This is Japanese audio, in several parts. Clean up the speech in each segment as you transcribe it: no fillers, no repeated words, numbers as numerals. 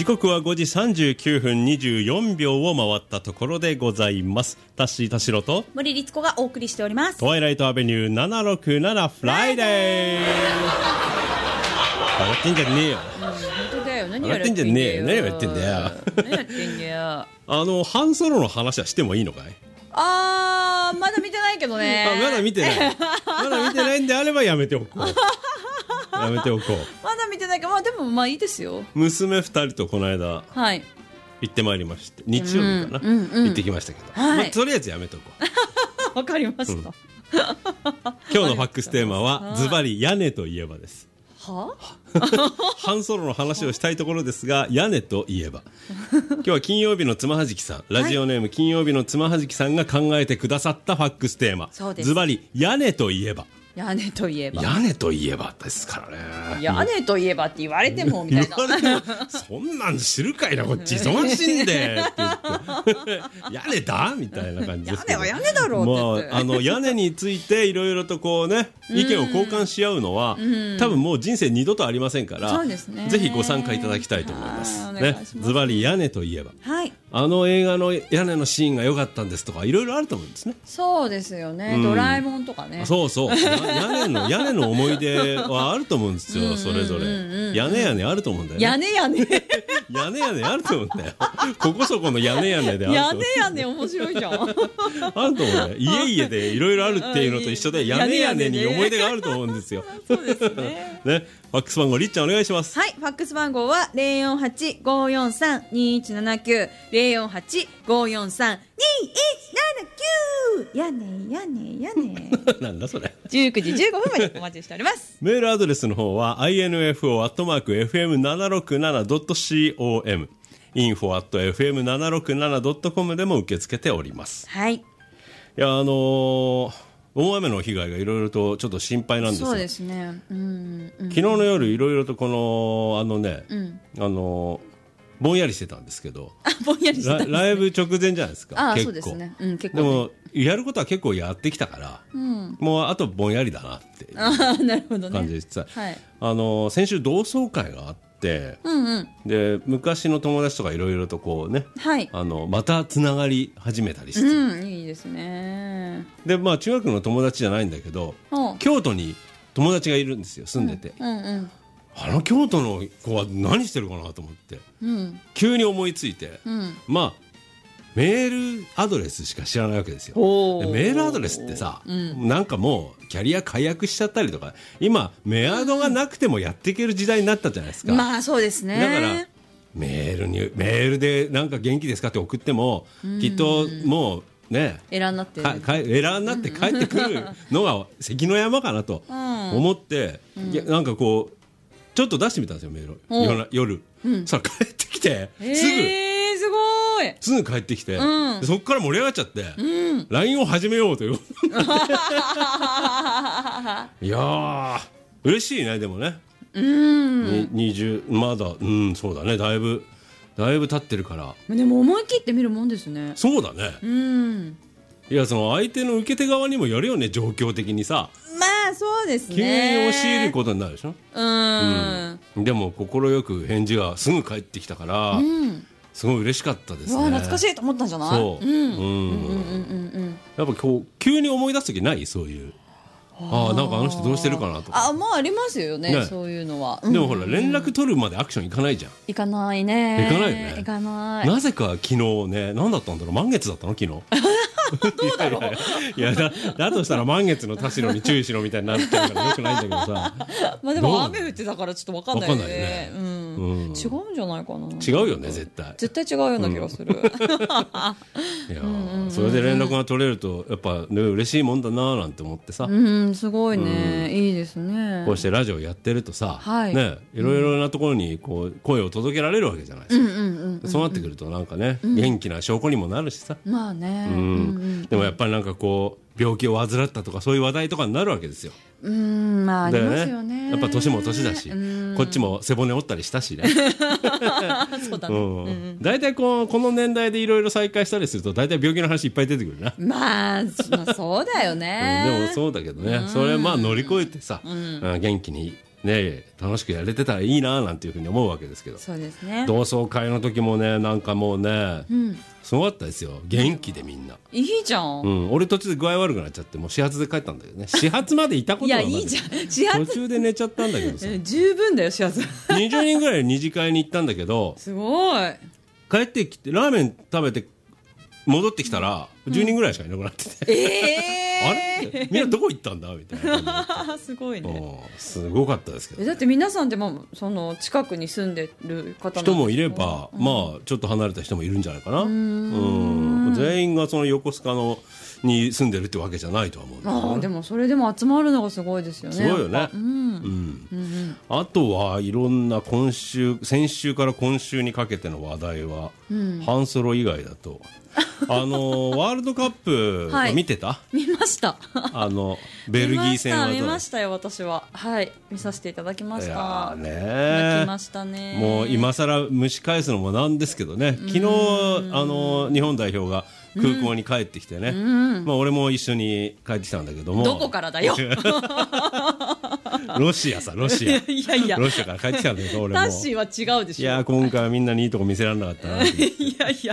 刻は5時39分24秒を回ったところでございます。タッシー田代と森律子がお送りしております。 トワイライトアベニュー767フライデー。笑ってんじゃねえよ。 本当だよ。何笑ってんじゃねえよ。何をやってんだよ。 何やってんだよ。 ハンソロの話はしてもいいのかい？ まだ見てないけどね。 まだ見てない。まだ見てないんであればやめておこう。やめておこう。 まだ見てないか。でもまあいいですよ。 娘2人とこの間、 はい、 行ってまいりまして、日曜日かな、行ってきましたけど、とりあえずやめておこう。 わかりました、 今日のファックステーマはズバリ屋根といえばです。 はハンソロの話をしたいところですが、屋根といえば今日は金曜日のつまはじきさん、ラジオネーム金曜日のつまはじきさんが考えてくださったファックステーマ、ズバリ屋根といえば。 屋根といえば、 屋根といえばですからね。 屋根といえばって言われてもみたいなそんなん知るかいな、こっち忙しいんでって言って屋根だみたいな感じですけど、 屋根は屋根だろうって言って、 屋根についていろいろとこうね、意見を交換し合うのは、多分もう人生二度とありませんから、 そうですね、 ぜひご参加いただきたいと思いますね。ズバリ屋根といえば、 はい、 映画の屋根のシーンが良かったんですとか、いろいろあると思うんですね。 そうですよね、ドラえもんとかね。 そうそう、屋根の思い出はあると思うんですよ。それぞれ屋根あると思うんだよね。 屋根あると思うんだよ。ここそこの屋根であると思う。 屋根面白いじゃん。あると思うんだよ。家でいろいろあるっていうのと一緒で、屋根に思い出があると思うんですよ。 そうですね。 ね、ファックス番号りっちゃんお願いします。 はい、ファックス番号は 048-543-2179 048-543-2179 屋根なんだそれ。 19時15分までお待ちしております。 メールアドレスの方は info@fm767.com info@fm767.com でも受け付けております。 はい。いや、大雨の被害がいろいろとちょっと心配なんですよ。 そうですね。 昨日の夜いろいろとこのぼんやりしてたんですけど、 ぼんやりしてたんですね。 ライブ直前じゃないですか。結構。 そうですね。結構ね。でもやることは結構やってきたから、もうあとぼんやりだなっていう感じでした。はい、先週同窓会があって、で昔の友達とかいろいろとこうね、はい、またつながり始めたりして、 いいですね。 で中学の友達じゃないんだけど、京都に友達がいるんですよ、住んでて。京都の子は何してるかなと思って、急に思いついて、メールアドレスしか知らないわけですよ。でメールアドレスってさ、なんかもうキャリア解約しちゃったりとか、今メアドがなくてもやっていける時代になったじゃないですか。 まあそうですね。 だからメールでなんか元気ですかって送っても、きっともうね、 エラーになって帰ってくるのが関の山かなと思って、なんかこうちょっと出してみたんですよ、メール夜。さあ帰ってきてすぐ帰ってきて、そこから盛り上がっちゃって、LINE を始めようといういやー嬉しいね。でもね、まだそうだね、だいぶ経ってるから。 でも思い切って見るもんですね。 そうだね。いや、その相手の受け手側にもよるよね、状況的にさ。 まあそうですね。 急に押し入ることになるでしょ。でも快く返事がすぐ返ってきたから、すごい嬉しかったですね。 懐かしいと思ったんじゃない？そう。 やっぱ急に思い出す時ない？そういう。なんかあの人どうしてるかなとか。 まあありますよね、そういうのは。 でもほら、連絡取るまでアクションいかないじゃん。 いかないね。 いかないよね。 いかない。 なぜか昨日ね、何だったんだろう、満月だったの昨日。どうだろう。 いやだとしたら満月の田代に注意しろみたいになっちゃうからよくないんだけどさ。 でも雨降ってたからちょっと分かんないよね。違うんじゃないかな。 違うよね、絶対違うような気がする。いや、それで連絡が取れるとやっぱね、嬉しいもんだななんて思ってさ。 すごいね、いいですね。 こうしてラジオやってるとさ、ね、いろいろなところにこう声を届けられるわけじゃないですか。そうなってくるとなんかね、元気な証拠にもなるしさ。 まあね。 でもやっぱりなんかこう病気を患ったとかそういう話題とかになるわけですよ。 まあありますよね。 やっぱ年も年だし、こっちも背骨折ったりしたしね。 そうだね。 大体この年代でいろいろ再会したりすると大体病気の話いっぱい出てくるな。 まあそうだよね。 でもそうだけどね、それ乗り越えてさ、元気にね、楽しくやれてたらいいななんていうふうに思うわけですけど、 そうですね、 同窓会の時もね、なんかもうね、すごかったですよ、元気でみんな。 いいじゃん、 俺途中で具合悪くなっちゃって、もう始発で帰ったんだけどね。始発までいたことはない。 いや、いいじゃん、始発途中で寝ちゃったんだけどさ十分だよ、始発 20人ぐらい二次会に行ったんだけど、 すごい。 帰ってきてラーメン食べて戻ってきたら10人ぐらいしかいなくなってて、あれみんなどこ行ったんだみたいなすごいね、 すごかったですけど、 だって皆さんでもその近くに住んでる方人もいれば、まあちょっと離れた人もいるんじゃないかな。全員がその横須賀のに住んでるってわけじゃないとは思うんだけど、ね、 でもそれでも集まるのがすごいですよね。 すごいよね。あとはいろんな先週から今週にかけての話題は、半ソロ以外だとワールドカップ見てた？ 見ました。 ベルギー戦は見ましたよ、私は。はい、見させていただきました。いやね、 泣きましたね。 もう今更蒸し返すのもなんですけどね、昨日日本代表が空港に帰ってきてね、まあ、俺も一緒に帰ってきたんだけども。 どこからだよロシアロシアいやいや、 ロシアから帰ってきたんだけど、俺もタッシーは違うでしょ。 いや、今回はみんなにいいとこ見せられなかったな。 い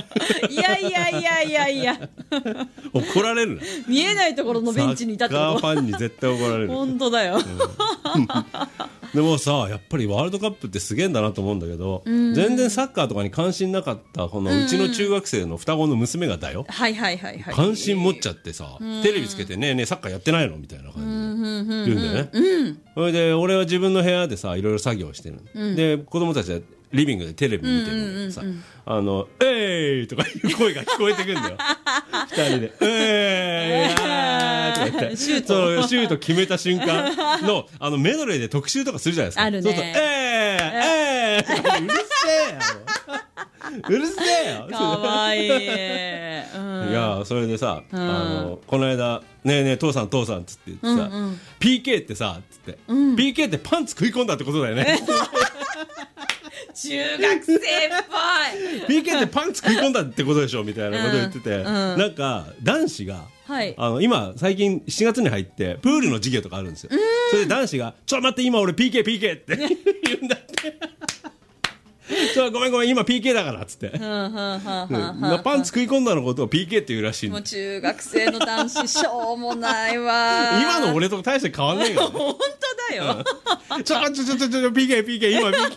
や怒られるな。 見えないところのベンチにいたってこと。 サッカーファンに絶対怒られる。 本当だよ、 でもさ、やっぱりワールドカップってすげえんだなと思うんだけど、全然サッカーとかに関心なかったこのうちの中学生の双子の娘がだよ、関心持っちゃってさ、テレビつけてねえねえサッカーやってないのみたいな感じで言うんだよね。それで俺は自分の部屋でさいろいろ作業してる、で子供たちはリビングでテレビ見てるんだけどさ、えいとかいう声が聞こえてくるんだよ二人でえいとか言ってシュート決めた瞬間のメドレーで特集とかするじゃないですか。 あるね。 そうするとうるせえようるせえよかわいい、 いや、それでさ、この間ねえねえ父さんっつって言ってさ、PK ってさつって、PK ってパンツ食い込んだってことだよね中学生っぽいPK ってパンツ食い込んだってことでしょみたいなこと言ってて、なんか男子が、今最近7月に入ってプールの授業とかあるんですよ。それで男子がちょっと待って今俺 PK って言うんだってごめん今 PK だからっつってパンツ食い込んだのことを PK って言うらしい。 もう中学生の男子しょうもないわ今の俺と大して変わんないからね本当だよ、 ちょ PK 今 PK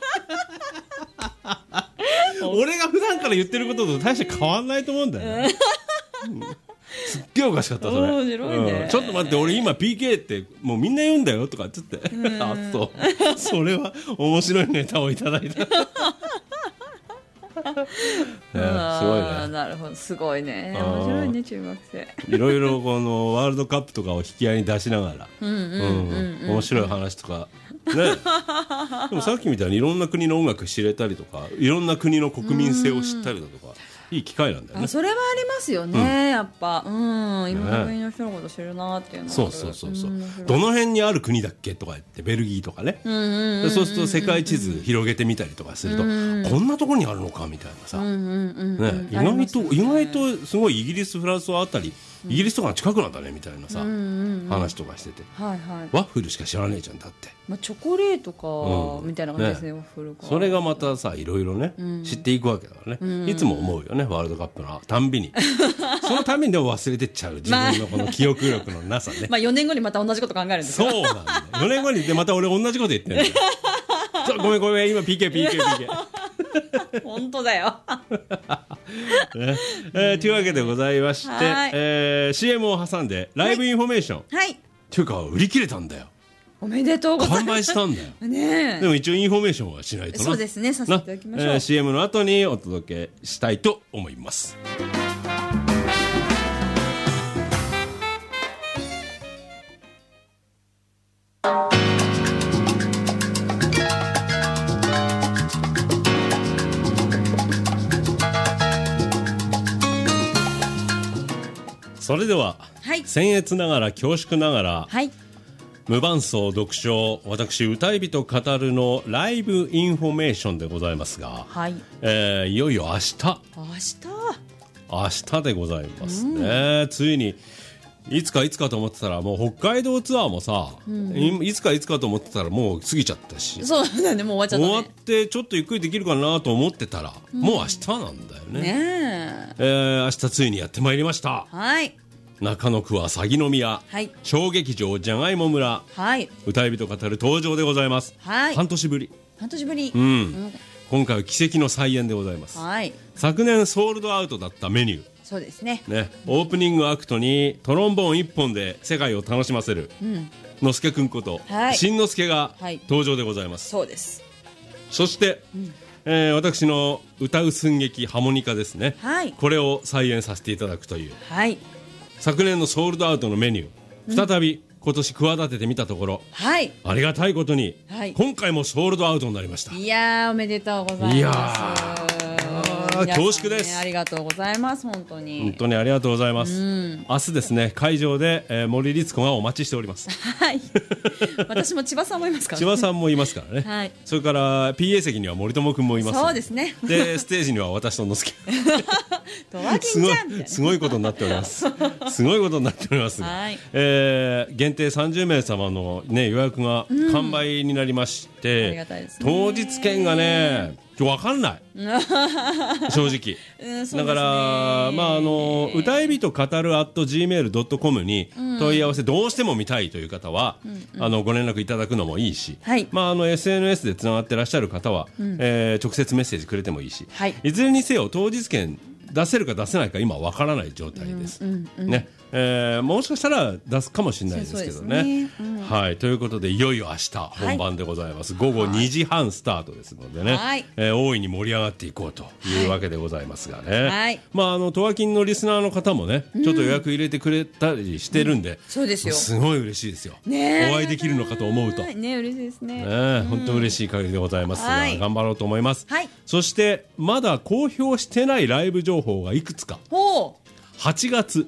俺が普段から言ってることと大して変わんないと思うんだよねすっげえおかしかったそれ。 面白いね、 ちょっと待って俺今 PK ってもうみんな言うんだよとかっつってあ、そうそれは面白いネタをいただいたすごいね。 なるほど、すごいね、面白いね中学生。 いろいろこのワールドカップとかを引き合いに出しながら面白い話とかね。でもさっきみたいにいろんな国の音楽知れたりとかいろんな国の国民性を知ったりだとかいい機会なんだよね。 それはありますよね、やっぱいろんな国の人のこと知るなっていうのは。 そうどの辺にある国だっけとか言ってベルギーとかね、そうすると世界地図広げてみたりとかすると、こんなところにあるのかみたいなさ、意外とすごいイギリスフランスあたりイギリスとかの近くなんだねみたいなさ話とかしてて、ワッフルしか知らねえじゃんだって、 チョコレートかみたいな感じですね、ワッフルか。 それがまたさいろいろね知っていくわけだからね。いつも思うよねワールドカップのたんびにそのたびにでも忘れてっちゃう自分のこの記憶力のなさね 4年後にまた同じこと考えるんですよ。そうなんだよ。4年後にでまた俺同じこと言ってるんだよごめん今 PK 本当だよというわけでございまして、CM を挟んでライブインフォメーション、っていうか売り切れたんだよ。 おめでとうございます。 完売したんだよね。 でも一応インフォメーションはしないとな。 そうですね、させていただきましょう。 CM の後にお届けしたいと思います。それでは、僭越ながら恐縮ながら、無伴奏読書私歌い人語るのライブインフォメーションでございますが、いよいよ明日でございますね。ついにいつかと思ってたらもう北海道ツアーもさ、いつかと思ってたらもう過ぎちゃったし、 そうだね、もう終わっちゃったね。 終わってちょっとゆっくりできるかなと思ってたら、もう明日なんだよね。明日ついにやってまいりました。 はい。 中野区は鷺宮、小劇場じゃがいも村、歌い人語る登場でございます。半年ぶり。今回は奇跡の再演でございます。昨年ソールドアウトだったメニュー。 そうですね。 オープニングアクトにトロンボーン1本で世界を楽しませる、のすけくんこと、しんのすけが登場でございます。 そうです。 そして、私の歌う寸劇ハモニカですね、これを再演させていただくという、昨年のソールドアウトのメニュー、再び今年企ててみたところ、ありがたいことに、今回もソールドアウトになりました。 いやー、おめでとうございます。 恐縮です。 ありがとうございます。本当にありがとうございます。明日ですね、会場で、森律子がお待ちしております。 私も千葉さんもいますから、 千葉さんもいますからね。それから PA 席には森友君もいます。 そうですね。 でステージには私とのすけすごいことになっております。すごいことになっておりますが、限定30名様の予約が完売になりまして、当日券がね分かんない正直だから、歌い人語る @gmail.com に問い合わせ、どうしても見たいという方は、ご連絡いただくのもいいし、SNS でつながってらっしゃる方は、直接メッセージくれてもいいし、いずれにせよ当日券出せるか出せないか今わからない状態です、もしかしたら出すかもしれないですけどね。ということでいよいよ明日本番でございます。午後2時半スタートですのでね、大いに盛り上がっていこうというわけでございますがね、トワキンのリスナーの方もね、ちょっと予約入れてくれたりしてるんで、 そうですよ、 すごい嬉しいですよ。お会いできるのかと思うと嬉しいですね。 本当嬉しい限りでございますが、頑張ろうと思います。そしてまだ公表してないライブ情報がいくつか。8月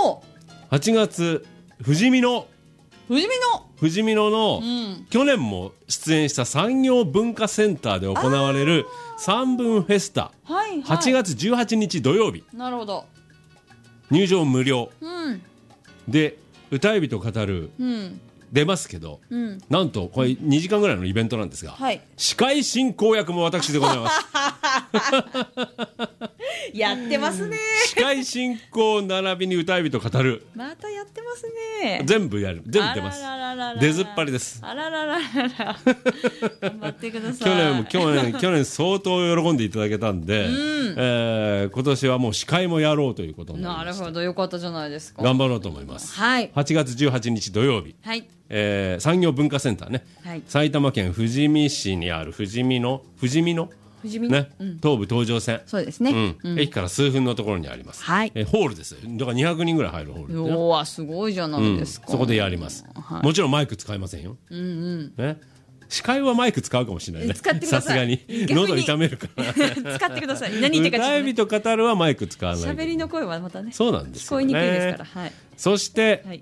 富士見野の、去年も出演した産業文化センターで行われる三分フェスタ、8月18日土曜日、 なるほど、 入場無料、で歌い人語る、出ますけど、なんとこれ2時間ぐらいのイベントなんですが、司会進行役も私でございます。 やってますね。 司会進行並びに歌い人語る、 またやってますね。 全部出ます。出ずっぱりです。 頑張ってください。 去年相当喜んでいただけたんで、今年はもう司会もやろうということになりました。 なるほど、よかったじゃないですか。 頑張ろうと思います。8月18日土曜日、産業文化センターね、埼玉県富士見市にある富士見のね、東武東上線、 そうですね、 駅から数分のところにあります。ホールです。だから200人ぐらい入るホール。 うわ、すごいじゃないですか。 そこでやります。もちろんマイク使いませんよ。司会はマイク使うかもしれないね。さすがに喉痛めるから使ってください。何言ってか歌い人語るはマイク使わない。 喋りの声はまたね、 そうなんですよね、 聞こえにくいですから。 そして、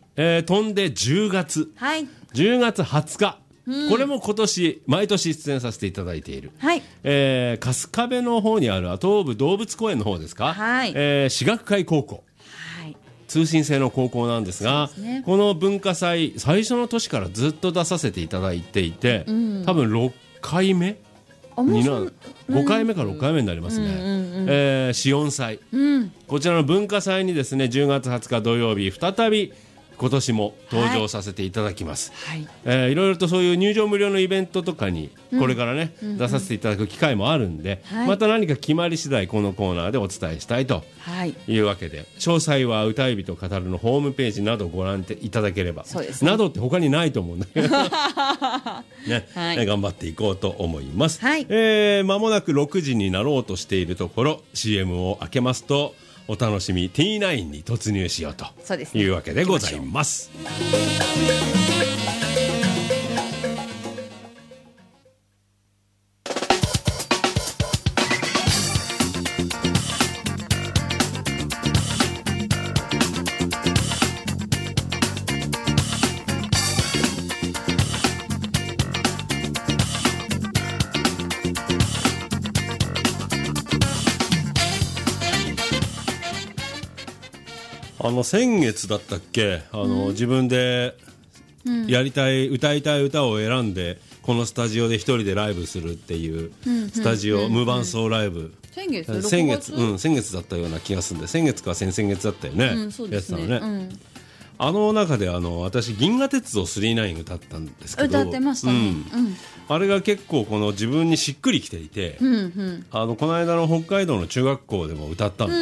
飛んで10月20日、これも今年毎年出演させていただいている、春日部の方にある東武動物公園の方ですか、私学会高校、通信制の高校なんですが、この文化祭最初の年からずっと出させていただいていて、多分6回目になる、5回目か6回目になりますね。紫音祭、こちらの文化祭にですね、10月20日土曜日再び今年も登場させていただきます。いろいろとそういう入場無料のイベントとかにこれからね、出させていただく機会もあるんで、また何か決まり次第このコーナーでお伝えしたいというわけで、詳細は歌い人語るのホームページなどご覧いただければ、などって他にないと思うんだけどね、頑張っていこうと思います。間もなく6時になろうとしているところ、 CM を開けますとお楽しみ T9 に突入しようというわけでございます。 先月だったっけ、自分でやりたい、歌いたい歌を選んでこのスタジオで一人でライブするっていうスタジオ、無伴奏ライブ、先月だったような気がするんで、先月か先々月だったよね、 そうですね、 やってたのね、中で私銀河鉄道999歌ったんですけど、 歌ってましたね、 あれが結構この自分にしっくりきていて、この間の北海道の中学校でも歌ったんです、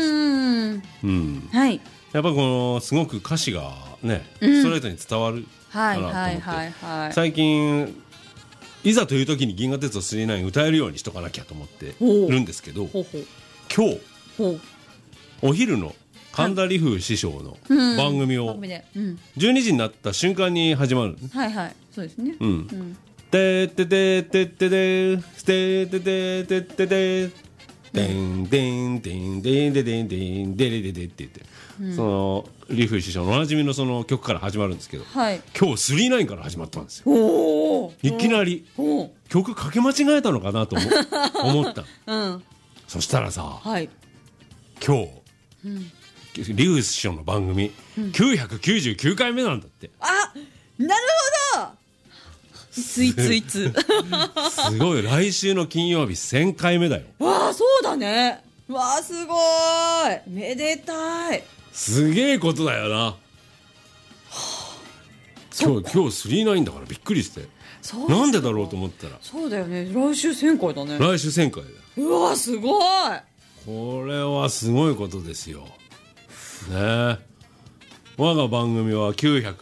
はい、やっぱこのすごく歌詞がね、ストレートに伝わるかなと思って、最近いざという時に銀河鉄道999歌えるようにしとかなきゃと思ってるんですけど、今日お昼の神田理風師匠の番組を12時になった瞬間に始まる。 はいはい、そうですね。 てってててててててててててでんでんでんでんでんでんでんでれででって言って、その理風師匠のおなじみのその曲から始まるんですけど、今日999から始まったんですよ。いきなり曲かけ間違えたのかなと思った。そしたらさ、今日リュウ師匠の番組、999回目なんだって。 あ、なるほど。いつすごい、来週の金曜日1000回目だよ。 わあ、そうだね。わあ、すごい、めでたい。 すげえことだよな。今日999だからびっくりして、なんでだろうと思ったら、 そうだよね、来週1000回だね。 来週1000回だ。 うわ、すごい。 これはすごいことですよね。我が番組は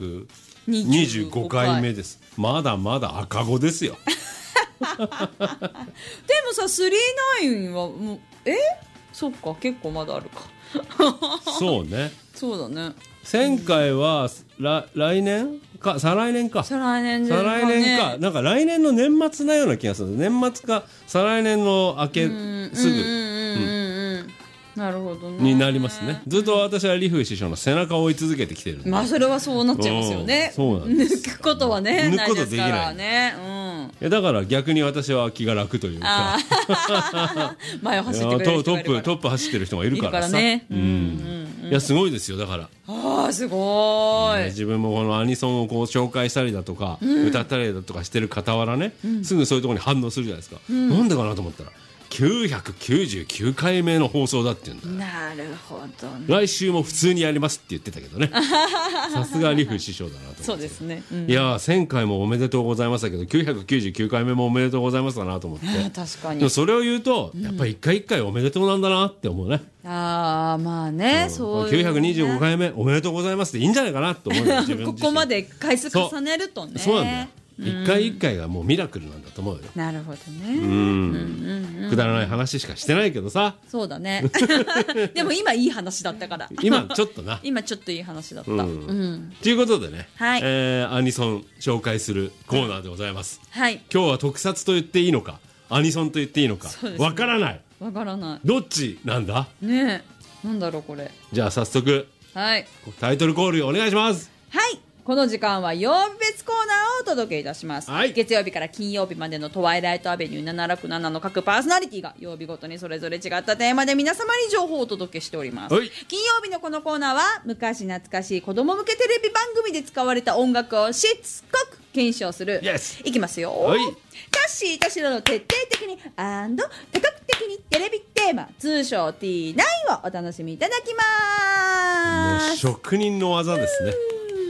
925回目です。まだまだ赤子ですよ。 でもさ、999はもうそっか、結構まだあるか。 そうね。 そうだね。 1000回は来年か再来年か。 再来年か。なんか来年の年末なような気がする。年末か再来年の明けすぐ。 なるほどね。 になりますね。ずっと私は理風師匠の背中を追い続けてきてるんで。 まあそれはそうなっちゃいますよね。 そうなんです。 抜くことはね、 抜くことできないね。 だから逆に私は気が楽というか。 前を走ってくれる人がいるから。 トップ走ってる人がいるからさ。いや、すごいですよ。だから。 ああ、すごい。 自分もこのアニソンをこう紹介したりだとか、歌ったりだとかしてる傍らね、すぐそういうところに反応するじゃないですか。なんでかなと思ったら、999回目の放送だって言うんだ。 なるほどね。 来週も普通にやりますって言ってたけどね。さすが理風師匠だなと思って。 そうですね。 いや、1000回もおめでとうございましたけど、999回目もおめでとうございますだなと思って。 確かに。 でもそれを言うと、やっぱり一回一回おめでとうなんだなって思うね。 ああ、まあね、そういう 925回目おめでとうございますっていいんじゃないかなと思う。自分自身ここまで回数重ねるとね。 そうなんだよ。一回一回がもうミラクルなんだと思うよ。 なるほどね。 くだらない話しかしてないけどさ。 そうだね。でも今いい話だったから。 今ちょっとな。 今ちょっといい話だった。 ということでね、アニソン紹介するコーナーでございます。今日は特撮と言っていいのか、アニソンと言っていいのか、わからない。 わからない。 どっちなんだねえ、なんだろうこれ。 じゃあ早速、タイトルコールお願いします。 はい。この時間は曜日別コーナーをお届けいたします、月曜日から金曜日までのトワイライトアベニュー767の各パーソナリティが曜日ごとにそれぞれ違ったテーマで皆様に情報をお届けしております。金曜日のこのコーナーは昔懐かしい子供向けテレビ番組で使われた音楽をしつこく検証する、いきますよ。タッシー田代の徹底的に多角的にテレビテーマ、通称 T9 をお楽しみいただきます。 もう職人の技ですね。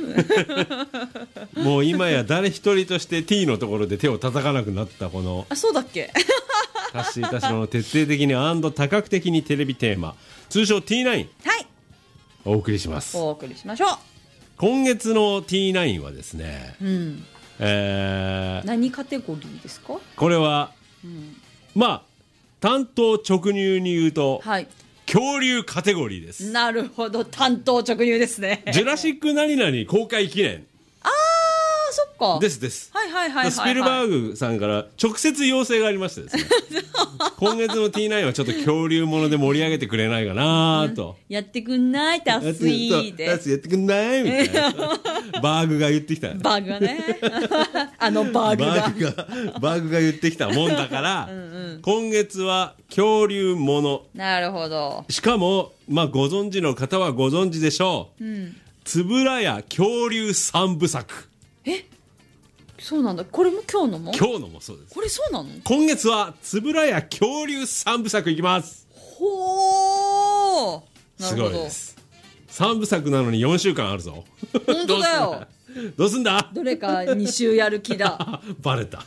もう今や誰一人として T のところで手を叩かなくなったこの、 そうだっけ。 タッシー田代の徹底的に多角的にテレビテーマ、通称 T9、お送りします。 お送りしましょう。 今月の T9 はですね、 何カテゴリーですか。 これは、まあ担当直入に言うと、恐竜カテゴリーです。 なるほど、担当直入ですね。 ジュラシック何々公開記念。 あー、そっかですです。 はいはいはいはい、はい、 スピルバーグさんから直接要請がありましてですね今月の T9 はちょっと恐竜もので盛り上げてくれないかなと、 やってくんないタッスイーでやってくんないみたいなバーグが言ってきたバーグがねバーグが言ってきたもんだから今月は恐竜もの。 なるほど。 しかも、まあ、ご存知の方はご存知でしょう、つぶらや恐竜三部作。 そうなんだ。これも今日のもそうです。 これそうなの？ 今月はつぶらや恐竜三部作いきます。 ほー、なるほど。 すごいです。三部作なのに4週間あるぞ。 本当だよどうすんだ。 どれか2週やる気だバレた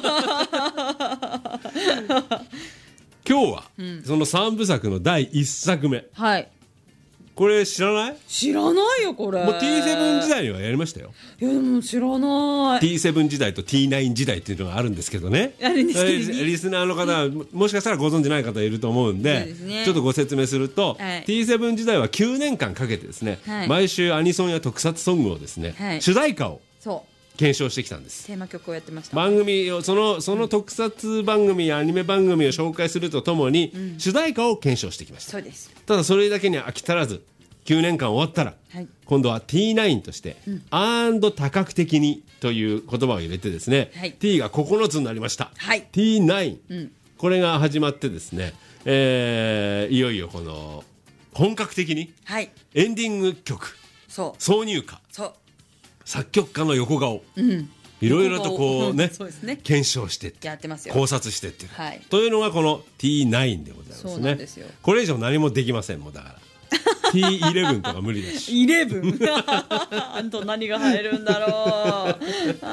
今日は、その3部作の第1作目。 はい。 これ知らない？ 知らないよこれ。 もう T7 時代にはやりましたよ。 いやでも知らない。 T7 時代と T9 時代っていうのがあるんですけどね。 あるんですけど、 リスナーの方はもしかしたらご存じない方いると思うんで、ちょっとご説明すると、T7 時代は9年間かけてですね、毎週アニソンや特撮ソングをですね、主題歌を検証してきたんです。 テーマ曲をやってました。 番組をその特撮番組やアニメ番組を紹介するとともに、主題歌を検証してきました。 そうです。 ただそれだけに飽き足らず9年間終わったら、今度は T9 として、アンド多角的にという言葉を入れてですね、T が9つになりました、T9、これが始まってですね、いよいよこの本格的にエンディング曲、挿入歌、作曲家の横顔、いろいろとこうね、検証してって考察してってというのがこの T9 でございますね。これ以上何もできません。もうだからT11 とか無理だし 11あと何が入るんだろう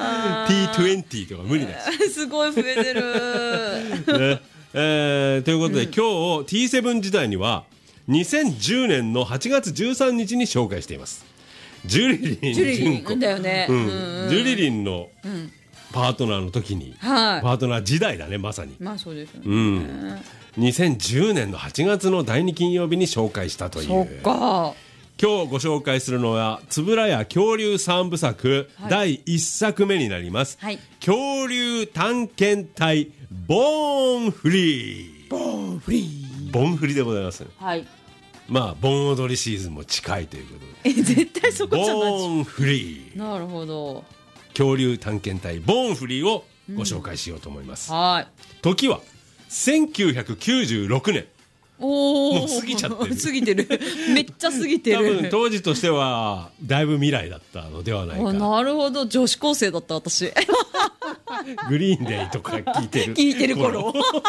T20 とか無理だしすごい増えてる、 ということで、今日T7 時代には2010年の8月13日に紹介していますジュリリン純子だよね、ジュリリンのパートナーの時に、パートナー時代だね、まさに。 まあそうですよね、 2010年の8月の第2金曜日に紹介したという。 そっか。 今日ご紹介するのはつぶらや恐竜3部作、第1作目になります、恐竜探検隊ボーンフリー。ボーンフリーでございます、まあ盆踊りシーズンも近いということで絶対そこじゃない。 ボーンフリー。 なるほど。 恐竜探検隊ボーンフリーをご紹介しようと思います、時は1996年。もう過ぎちゃってる。 過ぎてるめっちゃ過ぎてる。 多分当時としてはだいぶ未来だったのではないか。 なるほど。女子高生だった私グリーンデイとか聞いてる頃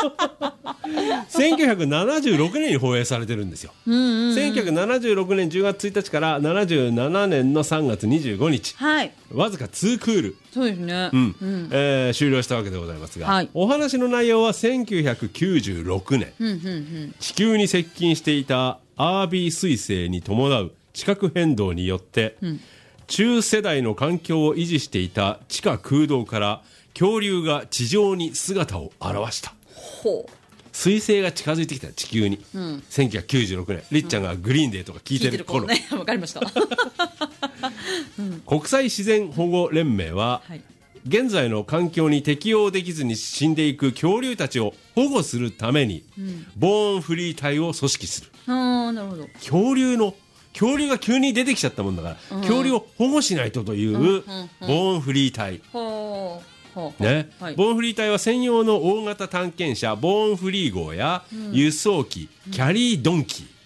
1976年に放映されてるんですよ、1976年10月1日から77年の3月25日、わずか2クール、 そうですね、 終了したわけでございますが、お話の内容は1996年、地球に接近していたアービー彗星に伴う地殻変動によって、中世代の環境を維持していた地下空洞から恐竜が地上に姿を現した。彗星が近づいてきた地球に、1996年、りっちゃんがグリーンデーとか聞いてる頃、 わかりました国際自然保護連盟は、現在の環境に適応できずに死んでいく恐竜たちを保護するために、ボーンフリー隊を組織する。 なるほど。 恐竜が急に出てきちゃったもんだから、恐竜を保護しないとというボーンフリー隊、ボーンフリー隊は専用の大型探検車ボーンフリー号や、輸送機キャリードンキ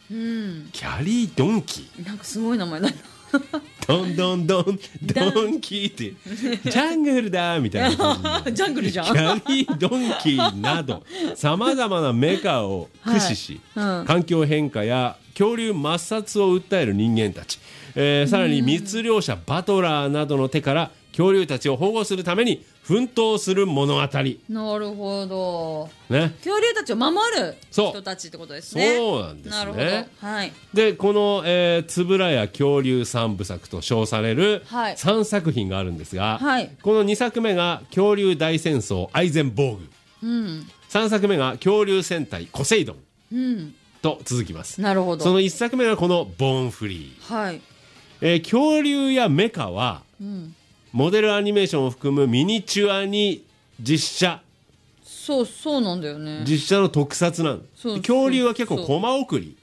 ー、 なんかすごい名前だなドンドンドンドンキーってジャングルだみたいな感じジャングルじゃん。 キャリードンキーなどさまざまなメカを駆使し、環境変化や恐竜抹殺を訴える人間たち、さらに密猟者バトラーなどの手から恐竜たちを保護するために奮闘する物語。なるほど、恐竜たちを守る人たちってことですね。 そうなんですね。 なるほど、 でこの、つぶらや恐竜3部作と称される3作品があるんですが、この2作目が恐竜大戦争アイゼンボーグ、3作目が恐竜戦隊コセイドン、と続きます。 なるほど。 その1作目がこのボーンフリー、恐竜やメカは、 モデルアニメーションを含むミニチュアに実写、 そうなんだよね。 実写の特撮なんで、恐竜は結構コマ送り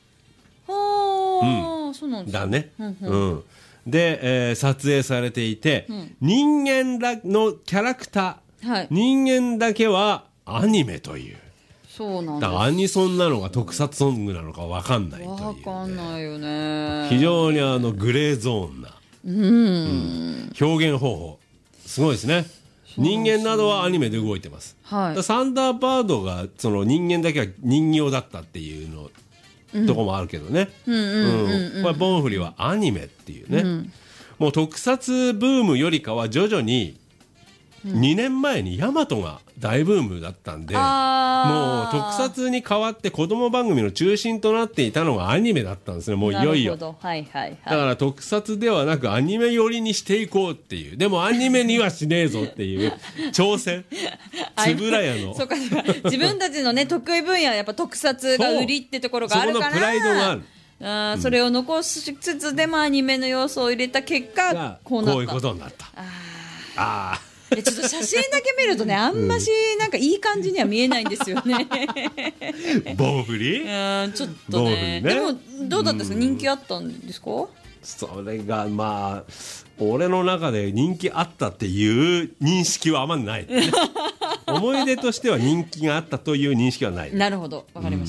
そうなんだね。で、撮影されていて、人間のキャラクター、人間だけはアニメという。 そうなんです。 だからアニソンなのか特撮ソングなのか分かんないという、ね、 分かんないよね。 非常にグレーゾーンな、表現方法すごいですね。人間などはアニメで動いてます、サンダーバードがその人間だけは人形だったっていうの、とこもあるけどね。これボンフリはアニメっていうね、もう特撮ブームよりかは徐々に2年前にヤマトが大ブームだったんで、もう特撮に代わって子供番組の中心となっていたのがアニメだったんですね。もういよいよ。だから特撮ではなくアニメ寄りにしていこうっていう、でもアニメにはしねえぞっていう挑戦円谷のそうか自分たちのね得意分野はやっぱ特撮が売りってところがあるから、 そこのプライドがある。 それを残しつつでもアニメの要素を入れた結果こういうことになった。ちょっと写真だけ見るとね、あんましなんかいい感じには見えないんですよね。 ボンフリ？ ちょっとね。でもどうだったんですか？人気あったんですか？ それがまあ俺の中で人気あったっていう認識はあんまりない、ね、思い出としては人気があったという認識はない。 なるほど、わかりました。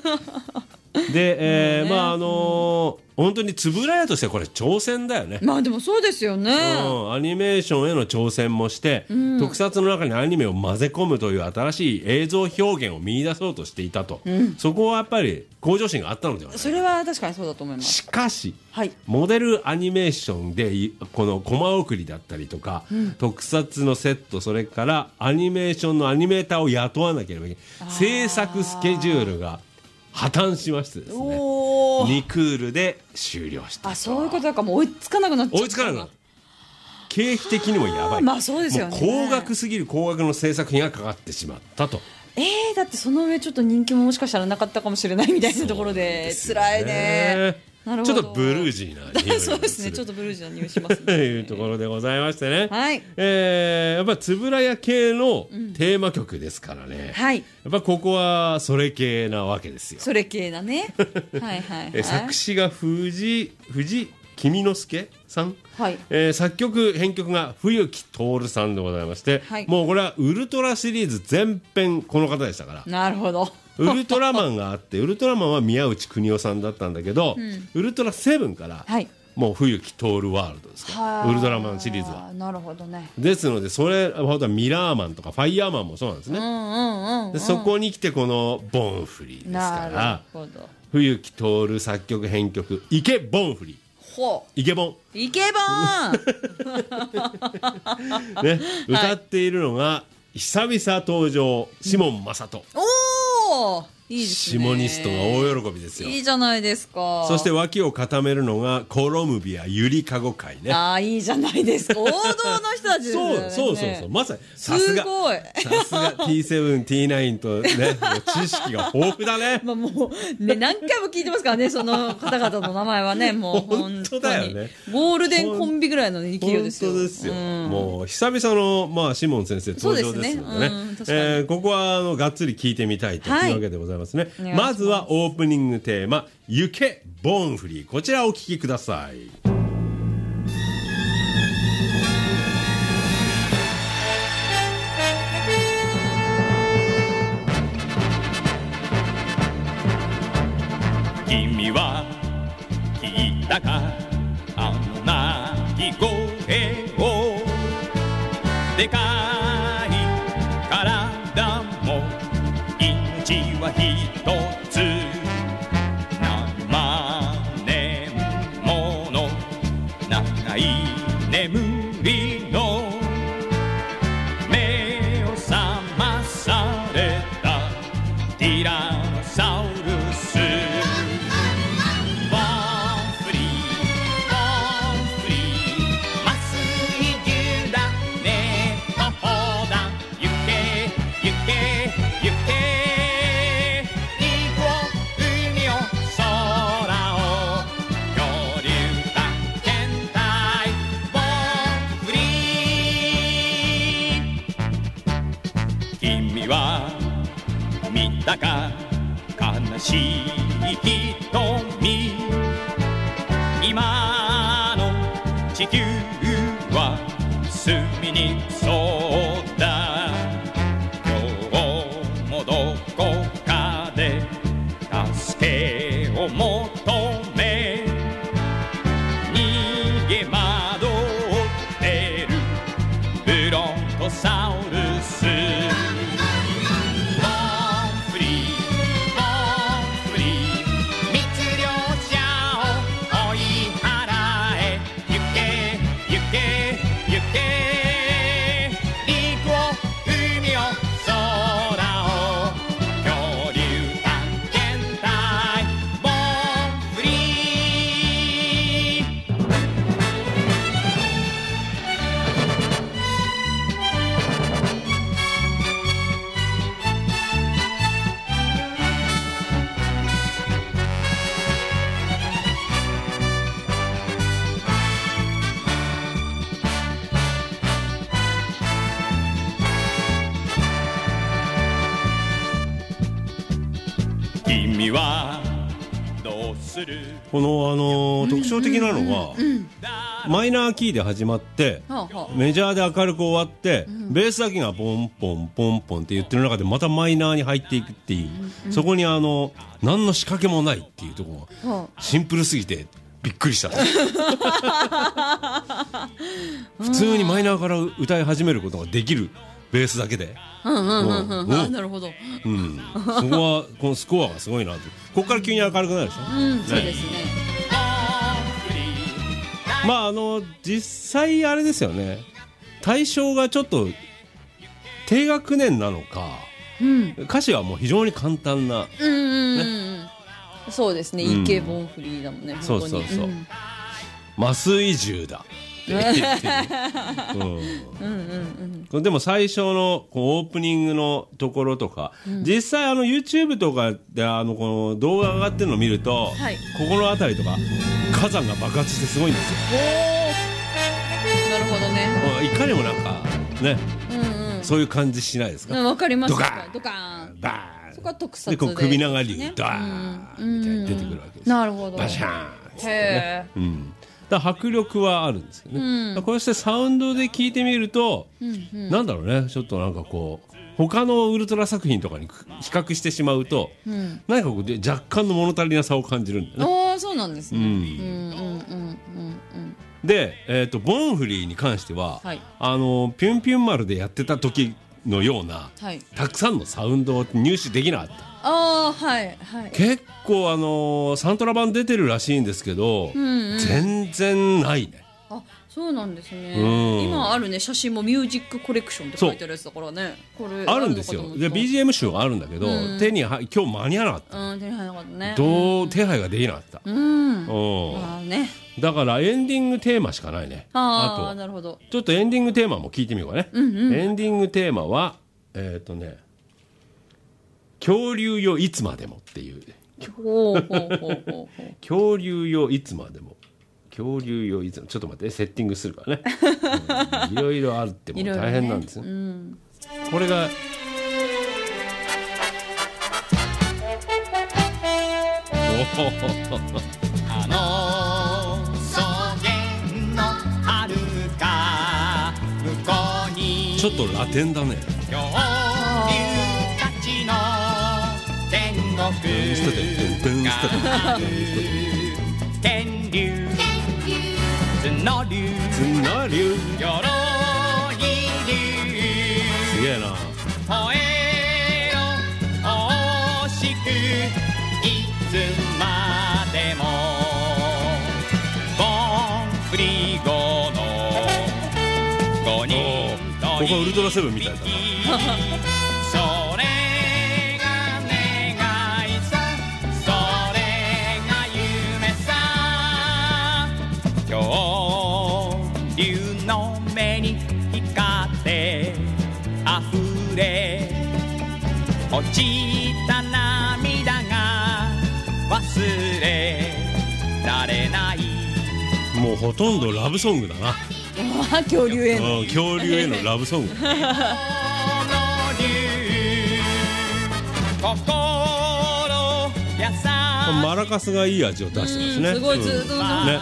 で、本当に円谷としてはこれ挑戦だよね。 まあでもそうですよね。 アニメーションへの挑戦もして、特撮の中にアニメを混ぜ込むという新しい映像表現を見出そうとしていたと、そこはやっぱり向上心があったのではないか。 それは確かにそうだと思います。 しかし、モデルアニメーションでこのコマ送りだったりとか、特撮のセット、それからアニメーションのアニメーターを雇わなければいけない制作スケジュールが破綻しましてですね、2クールで終了した。 そういうことだから、もう追いつかなくなっちゃった。 追いつかなくなった。経費的にもやばい。 まあそうですよね。 もう高額すぎる高額の制作費がかかってしまったと。 だってその上ちょっと人気ももしかしたらなかったかもしれないみたいなところで辛いね。なるほど。 ちょっとブルージーな匂いそうですね、ちょっとブルージーな匂いしますね。 というところでございましてね、やっぱり円谷系のテーマ曲ですからね、やっぱここはそれ系なわけですよ。 それ系だね。 作詞が藤君之助さん、作曲編曲が冬木徹さんでございまして、もうこれはウルトラシリーズ全編この方でしたから。 なるほど。 ウルトラマンがあって、ウルトラマンは宮内邦夫さんだったんだけど、ウルトラセブンから、もう冬木徹ワールドですから、ウルトラマンシリーズは。 なるほどね。 ですので、それほどミラーマンとかファイヤーマンもそうなんですね。でそこに来てこのボンフリーですから、冬木徹作曲編曲、イケボンフリー。イケボンイケボン、ね、歌っているのが久々登場、シモン正人。 おお、いいですね。 シモニストが大喜びですよ。 いいじゃないですか。 そして脇を固めるのがコロムビアゆりかご会ね。 いいじゃないですか。王道の人たちですよね。 そうまさにさすが T7、T9 とね、知識が豊富だね。 もうね、何回も聞いてますからね、その方々の名前はね。もう本当だよね。 ゴールデンコンビぐらいの勢いですよ。 本当ですよ。もう久々のシモン先生登場ですのでね。ここはがっつり聞いてみたいというわけでございますね。まずはオープニングテーマ、行けボンフリー、こちらをお聴きください。 君は聞いたか、あの鳴き声を。でかい体も命は一つ、何万年もの君は見たか悲しい瞳今の地球は隅にそうだ今日もどこかで助けを求め逃げ惑ってるブロントサウルス君はどうするこの、特徴的なのは、マイナーキーで始まって、メジャーで明るく終わって、ベースだけがポンポンポンポンって言ってる中でまたマイナーに入っていくっていう、そこに何の仕掛けもないっていうところがシンプルすぎてびっくりした普通にマイナーから歌い始めることができるベースだけでなるほど、 そこはこのスコアがすごいなってここから急に明るくなるでしょ、 そうですね。 まあ実際あれですよね対象がちょっと低学年なのか、歌詞はもう非常に簡単な、 そうですね、イケボンフリーだもんね、 そうそうそう、麻酔銃だでも最初のこうオープニングのところとか、実際YouTube とかでこの動画が上がってるのを見ると、ここの辺りとか火山が爆発してすごいんですよ。 なるほどね。 いかにもなんかね、そういう感じしないですか。 わかります。 ドカーンドカーンバーンそこは特撮でこう首長竜ダーンみたいに出てくるわけです。 なるほど。 バシャーンってね。だ迫力はあるんですよね、こうしてサウンドで聞いてみると、なんだろうね、ちょっとなんかこう他のウルトラ作品とかに比較してしまうと、何かこう若干の物足りなさを感じるんだよね。 ああ、そうなんですね。 で、ボンフリーに関しては、ピュンピュン丸でやってた時のような、たくさんのサウンドを入手できなかった。結構サントラ版出てるらしいんですけど、全然ないね。 あ、そうなんですね。今あるね写真もミュージックコレクションって書いてあるやつだからね。これあるんですよ。で BGM 集があるんだけど、今日間に合わなかった。 手に入らなかったね。 手配ができなかった。だからエンディングテーマしかないね。あとなるほど。ちょっとエンディングテーマも聞いてみようかね。エンディングテーマは恐竜よいつまでもっていう恐竜よいつまでも恐竜よいつもちょっと待ってセッティングするからねいろいろあるってもう大変なんですよ、これが草原のはるか向こうにちょっとラテンだね。 恐竜たちの天国がある天竜角竜鎧竜すげえな。 吠えろ惜しくいつまでもボンフリーゴの5人ここはウルトラセブンみたいだなそれが願いさそれが夢さ恐竜の目に光って溢れ落ちた涙が忘れられないもうほとんどラブソングだな恐竜への恐竜へのラブソングマラカスがいい味を出してますね。 すごいずっとね。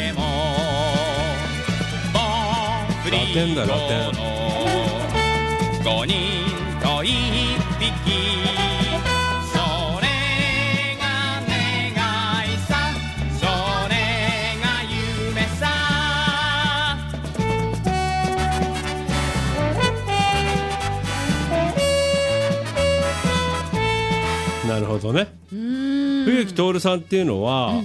ラテンだラテン。 5人と1匹、それが願いさ、それが夢さ。 なるほどね。冬木徹さんっていうのは、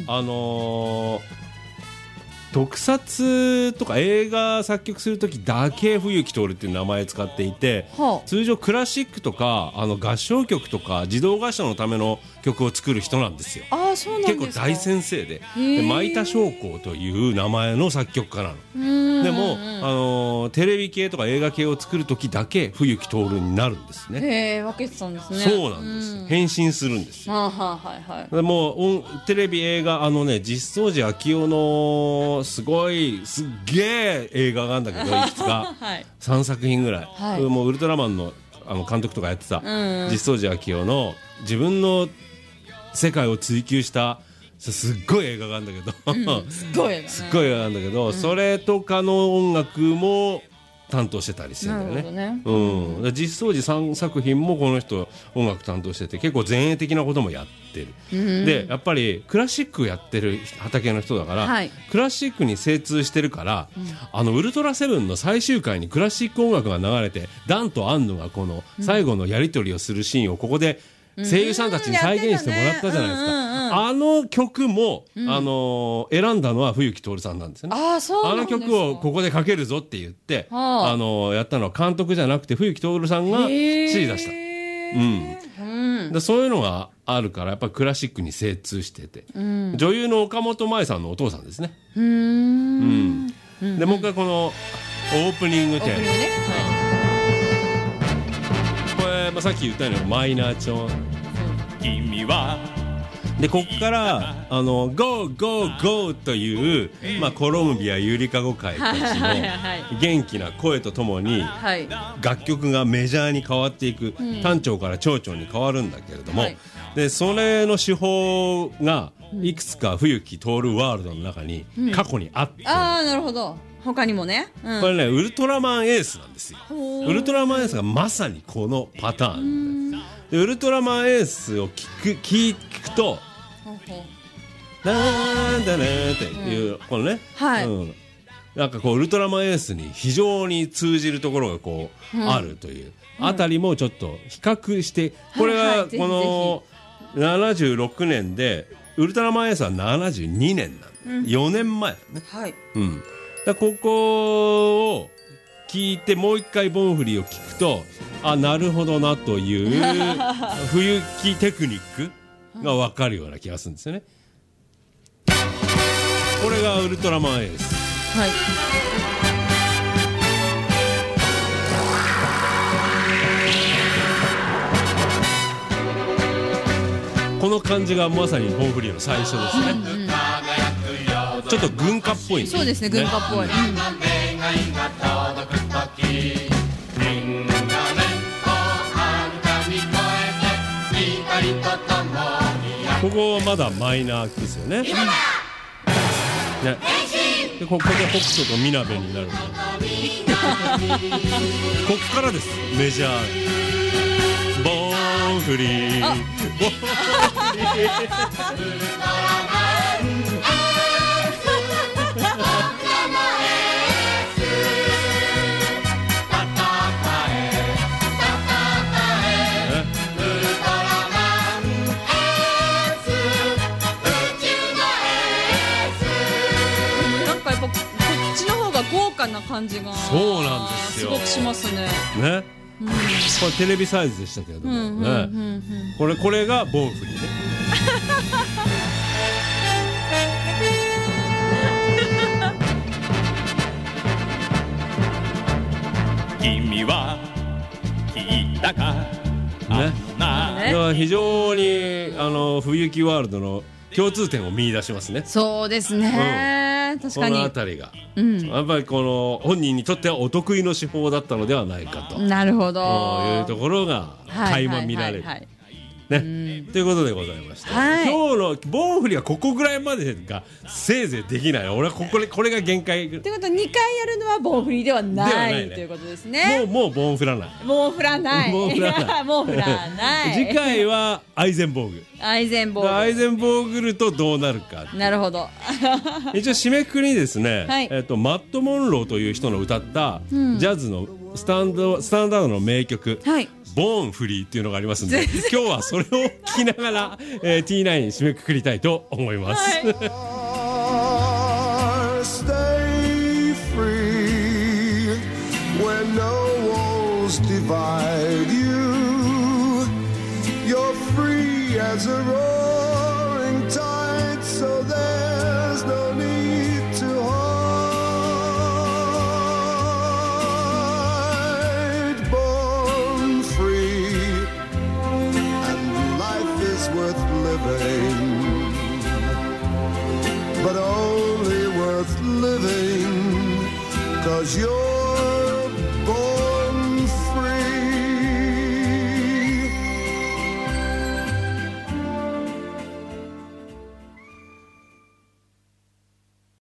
特撮とか映画作曲するときだけ冬木徹っていう名前使っていて、通常クラシックとか合唱曲とか児童合唱のための曲を作る人なんですよ。 あ、そうなんですか。 結構大先生で、前田将校という名前の作曲家なの。でもテレビ系とか映画系を作るときだけ冬木徹になるんですね。 へえ、分けてたんですね。 そうなんです。変身するんですよ。でもテレビ映画実相寺昭夫のすっげえ映画があるんだけど、いくつか3作品ぐらい、もうウルトラマンの監督とかやってた実相寺昭夫の自分の世界を追求したすっごい映画があるんだけど、 すっごい映画なんだけど、それとかの音楽も担当してたりしてるんだよね。実相寺3作品もこの人音楽担当してて、結構前衛的なこともやってる。でやっぱりクラシックやってる畑の人だから、クラシックに精通してるから、ウルトラセブンの最終回にクラシック音楽が流れて、ダンとアンヌがこの最後のやり取りをするシーンをここで声優さんたちに再現してもらったじゃないですか。あの曲も、選んだのは冬木徹さんなんですよね。あの曲をここでかけるぞって言って、やったのは監督じゃなくて冬木徹さんが指示出した。そういうのがあるから、やっぱりクラシックに精通してて、女優の岡本真衣さんのお父さんですね。でもう一回このオープニングテーマ、これ、さっき言ったようにマイナー調。 君はでここからゴーゴーゴーという、コロンビアゆりかご会たちの元気な声とともに、楽曲がメジャーに変わっていく、単調から長調に変わるんだけれども、でそれの手法がいくつか冬木徹ワールドの中に過去にあって、 なるほど。他にもね、 これねウルトラマンエースなんですよ。ウルトラマンエースがまさにこのパターンで、ウルトラマンエースを聞くとなんだねっていう、このね、なんかこうウルトラマンエースに非常に通じるところがこう、あるというあたりもちょっと比較して、これはこの76年でウルトラマンエースは72年なんで、4年前だね。だここを聞いてもう一回ボンフリーを聞くと、なるほどなという冬木テクニックが分かるような気がするんですよね。これがウルトラマンエース。この感じがまさにボンフリーの最初ですね。ちょっと軍歌っぽいんですね。 そうですね、軍歌っぽい。 ここはまだマイナーですよね。でここで北斗とみなべになるこっからですメジャー。ボンフリーボンフリーな感じがそうなんですよ。 すごくしますね。 これテレビサイズでしたけれどもね。これがボンフリーね。 君は聞いたかね。いや非常に冬木ワールドの共通点を見出しますね。 そうですね、確かにこの辺りが、やっぱりこの本人にとってはお得意の手法だったのではないかと、 なるほどいうところが垣間見られる。 ね、ということでございました、はい、今日のボンフリはここぐらいまでがせいぜいできない。俺はこれが限界ということは2回やるのはボンフリではない、ね、ということですね。 もうボンフラない、 もう振らないもう振らない次回はアイゼンボーグルとどうなるか。 なるほど一応締めくくりにですね、はい、マット・モンローという人の歌った、ジャズのスタンダードの名曲、はい、ボーンフリーっていうのがありますんで今日はそれを聞きながら、T9 締めくくりたいと思います、はいStay free when no walls divide you. You're free as a rose